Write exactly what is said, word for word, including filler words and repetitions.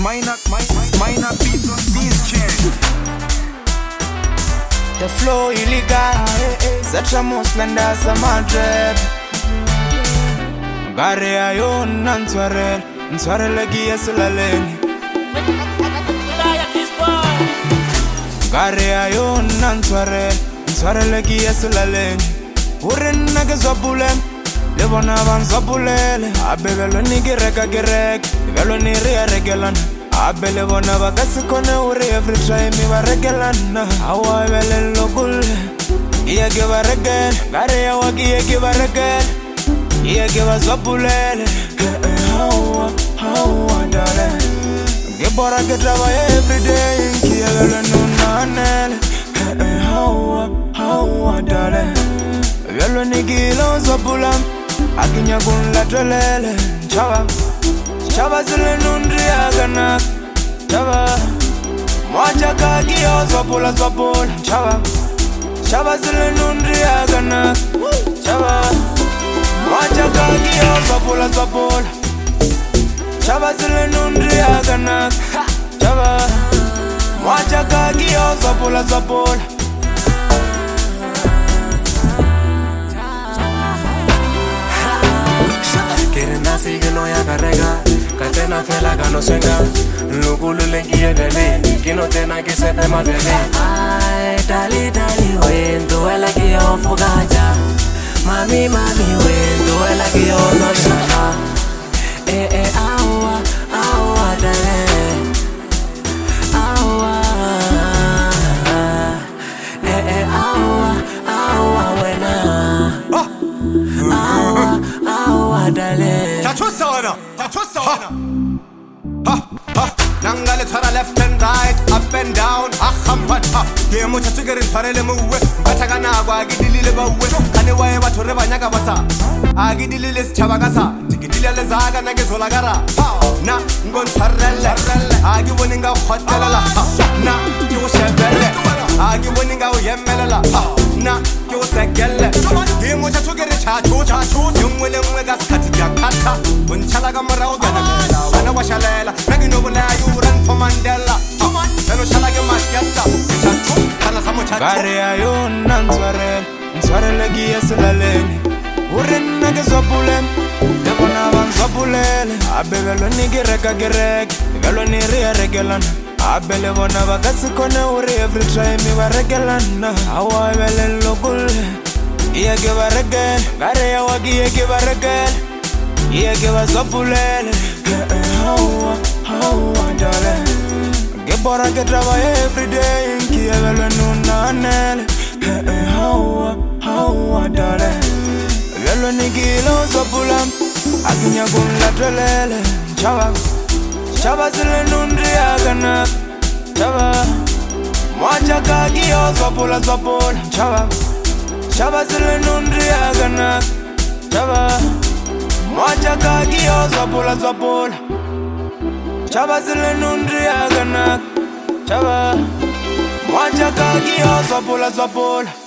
minor, minor beats on this chain. The flow illegal, Zatra Muslanda Samadred. Gare ayon Nansware, Nsware Legi Esulaleni. Gare ayon Nansware, Nsware Legi Esulaleni. Uren Nagazabulem, Levona Van Zabulele, Abelo Nigireka Gerek, Velo Niria Regalan. Abele bona bagasikone uri every time iba regelana awa vele logul iya giba regel gare ya wagi iya giba regel iya giba zabulele hawa hawa dale gebora getaba every day kia vele nunanele hawa hawa dale velo nigilo zabulam akinya gunla tolele chaba Chaba zile nundri agana Chaba Mwacha kagio swapula swapula Chaba Chaba zile nundri agana Chaba Mwacha kagio swapula swapula Chaba zile nundri agana Chaba Mwacha kagio swapula swapula Quieren así que no ya carrega Catena fela que no suena Lugulu lengi ebele Que no tena que se te malbebe Ay, dali, dali, wen Tu ela que yo fugaja Mami, mami, wen Tu ela que yo no shaka Eh, eh, awa, awa, dale Awa Eh, eh, awa, awa, wena Awa, awa, dale Tachusa wana, tachusa wana Ha, ha Nangale twara left and right, up and down Akhampata, yemo chachigeri twarele muwe Mbatagana agwa agidilile bawe Kane wae batore banyaka basa Agidilile sichabagasa Tigidilile zaga nagezola gara Na, ngon twarele Agi woninga khotelala Na, kiwo shebele Agi woninga uyemelela Na, kiwo segele Yemo chachigeri chacho chacho Yungwele mwega skati jakata Unchalaga marao gana Wana washalela Nagi nobula yu run for Mandela Eno shalage masketa Chacho Kana samo chacho Gare ayon Nansware Nsware legi esulaleni Uren nage zwapulem Devona van zwapulele Abevelo nigireka gerek Velo niria regelana Abele bona bagasikone uri every time iba regelana Awa vele logul Iya giba regel Gare ya wagi iya giba regel Iya giba zwapulele Hawa, hawa dale Gebora getaba every day Kia vele nunanele Hawa, hawa dale Velo nigilo zabulam Akinya gunla tolele Chaba Chaba zile nundri agana Chaba Mwacha kagio swapula swapula Chaba Chaba zile nundri agana Chaba Mwacha kagio swapula swapula Chaba zile nundri agana Chaba Mwacha kagio swapula swapula